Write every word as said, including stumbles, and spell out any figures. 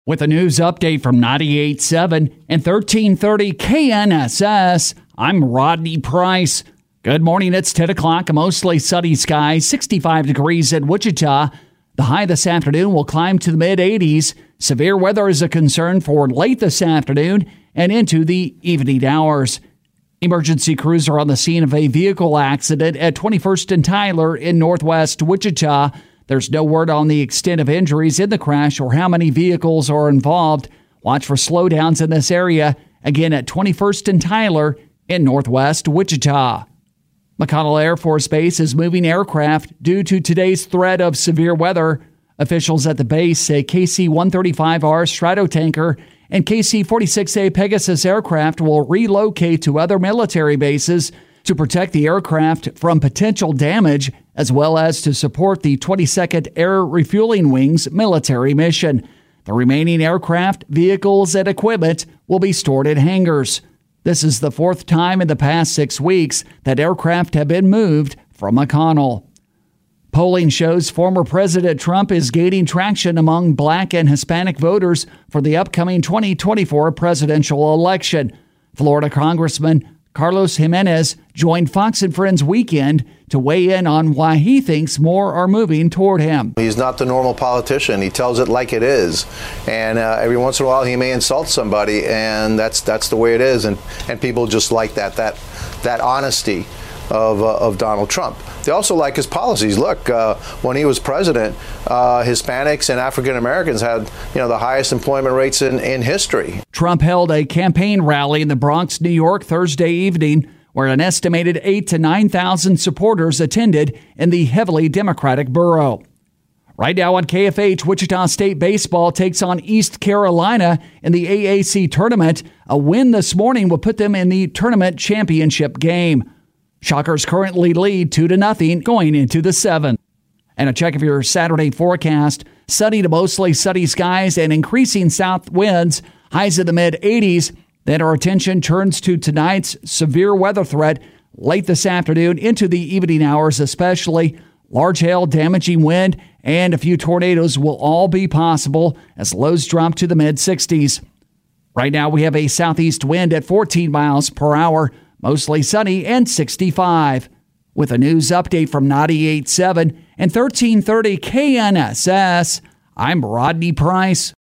With a news update from ninety-eight point seven and thirteen thirty K N S S, I'm Rodney Price. Good morning, it's ten o'clock, a mostly sunny sky, sixty-five degrees in Wichita. The high this afternoon will climb to the mid-eighties. Severe weather is a concern for late this afternoon and into the evening hours. Emergency crews are on the scene of a vehicle accident at twenty-first and Tyler in northwest Wichita. There's no word on the extent of injuries in the crash or how many vehicles are involved. Watch for slowdowns in this area, again at twenty-first and Tyler in northwest Wichita. McConnell Air Force Base is moving aircraft due to today's threat of severe weather. Officials at the base say K C one thirty-five R Stratotanker and K C forty-six A Pegasus aircraft will relocate to other military bases to protect the aircraft from potential damage, as well as to support the twenty-second Air Refueling Wing's military mission. The remaining aircraft, vehicles, and equipment will be stored in hangars. This is the fourth time in the past six weeks that aircraft have been moved from McConnell. Polling shows former President Trump is gaining traction among Black and Hispanic voters for the upcoming twenty twenty-four presidential election. Florida Congressman Carlos Jimenez joined Fox and Friends Weekend to weigh in on why he thinks more are moving toward him. He's not the normal politician. He tells it like it is. And uh, every once in a while he may insult somebody, and that's that's the way it is. And, and people just like that, that, that honesty of, uh, of Donald Trump. They also like his policies. Look, uh, when he was president, uh, Hispanics and African Americans had, you know, the highest employment rates in, in history. Trump held a campaign rally in the Bronx, New York, Thursday evening, where an estimated eight to nine thousand supporters attended in the heavily Democratic borough. Right now on K F H, Wichita State baseball takes on East Carolina in the A A C tournament. A win this morning will put them in the tournament championship game. Shockers currently lead two to nothing going into the seventh. And a check of your Saturday forecast. Sunny to mostly sunny skies and increasing south winds. Highs in the mid-eighties. Then our attention turns to tonight's severe weather threat late this afternoon into the evening hours especially. Large hail, damaging wind, and a few tornadoes will all be possible as lows drop to the mid-sixties. Right now we have a southeast wind at fourteen miles per hour. Mostly sunny and sixty-five. With a news update from ninety-eight point seven and thirteen thirty K N S S, I'm Rodney Price.